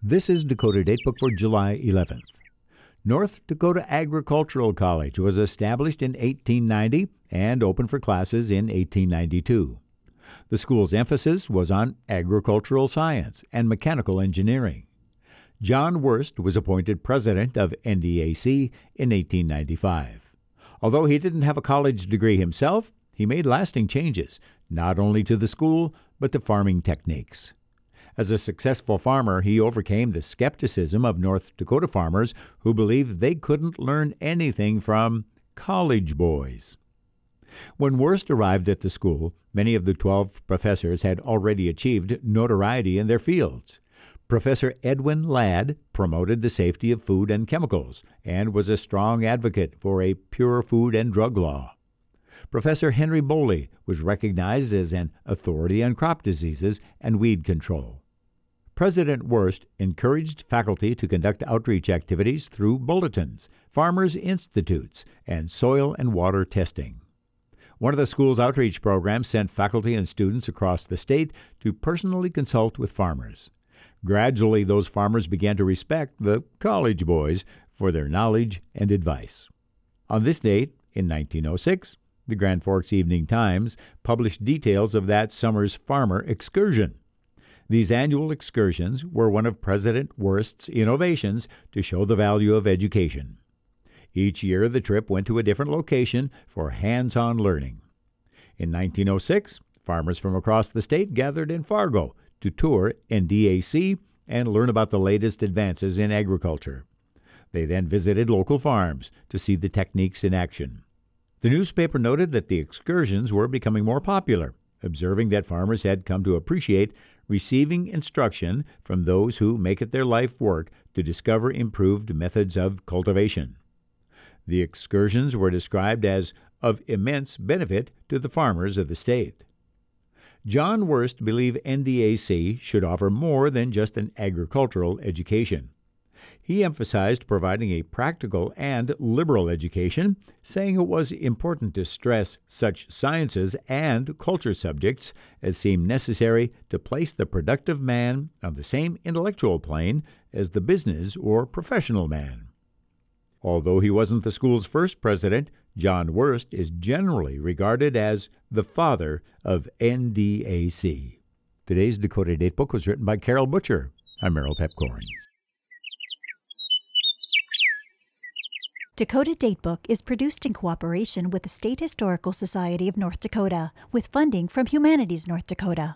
This is Dakota Datebook for July 11th. North Dakota Agricultural College was established in 1890 and opened for classes in 1892. The school's emphasis was on agricultural science and mechanical engineering. John Worst was appointed president of NDAC in 1895. Although he didn't have a college degree himself, he made lasting changes, not only to the school, but to farming techniques. As a successful farmer, he overcame the skepticism of North Dakota farmers who believed they couldn't learn anything from college boys. When Worst arrived at the school, many of the 12 professors had already achieved notoriety in their fields. Professor Edwin Ladd promoted the safety of food and chemicals and was a strong advocate for a pure food and drug law. Professor Henry Boley was recognized as an authority on crop diseases and weed control. President Worst encouraged faculty to conduct outreach activities through bulletins, farmers' institutes, and soil and water testing. One of the school's outreach programs sent faculty and students across the state to personally consult with farmers. Gradually, those farmers began to respect the college boys for their knowledge and advice. On this date, in 1906, the Grand Forks Evening Times published details of that summer's farmer excursion. These annual excursions were one of President Worst's innovations to show the value of education. Each year, the trip went to a different location for hands-on learning. In 1906, farmers from across the state gathered in Fargo to tour NDAC and learn about the latest advances in agriculture. They then visited local farms to see the techniques in action. The newspaper noted that the excursions were becoming more popular, observing that farmers had come to appreciate receiving instruction from those who make it their life work to discover improved methods of cultivation. The excursions were described as of immense benefit to the farmers of the state. John Worst believed NDAC should offer more than just an agricultural education. He emphasized providing a practical and liberal education, saying it was important to stress such sciences and culture subjects as seemed necessary to place the productive man on the same intellectual plane as the business or professional man. Although he wasn't the school's first president, John Worst is generally regarded as the father of NDAC. Today's Dakota Datebook was written by Carol Butcher. I'm Merrill Pepcorn. Dakota Datebook is produced in cooperation with the State Historical Society of North Dakota, with funding from Humanities North Dakota.